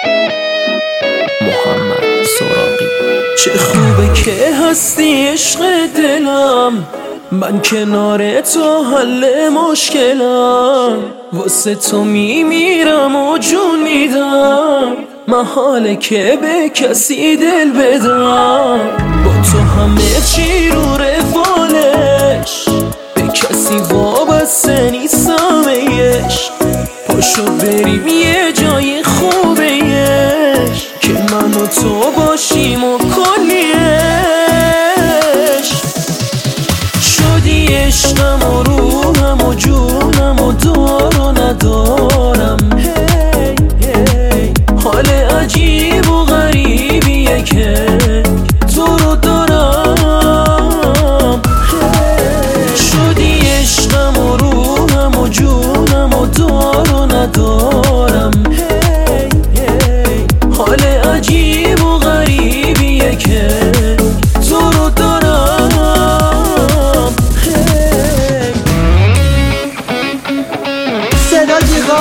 محمد سراغی. چه خوبه که هستی عشق دلم، من کنار تو حل مشکلم، واسه تو میمیرم و جون میدم، محاله که به کسی دل بدم. با تو همه چی رو روالش، به کسی وابسته نیستم عشق. پاشو بریم یه جای خوبه عشق، که من و تو باشیم و کلی عشق. شدی عشقم و روحم و جونم و دار و ندارم. حال عجیب و غریبیه که تو رو دارم. شدی عشقم و روحم و جونم و دار و ندارم. حال عجیب و غریبیه که تو رو دارم. صدا جیغا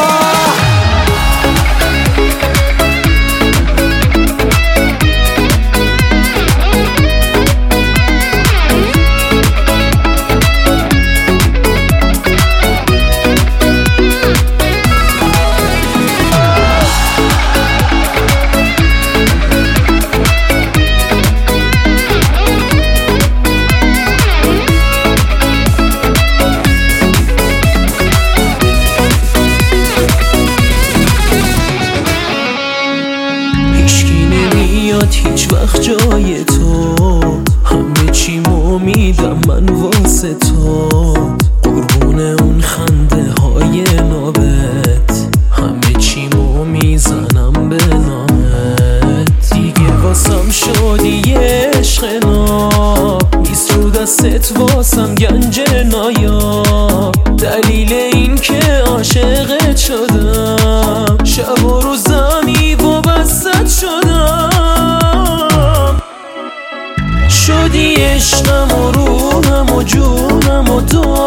هیچ وقت جای تو، همه چی میدم من واسه تو، قربون اون خنده های نابت، همه چی میزنم به نامت. دیگه واسم شدی عشق ناب، نیست رو دستت واسم گنج نایاب. دلیل این که عاشقت شدم، شب و روزمی وابستت شدم. شدی عشقم و روحم و جونم و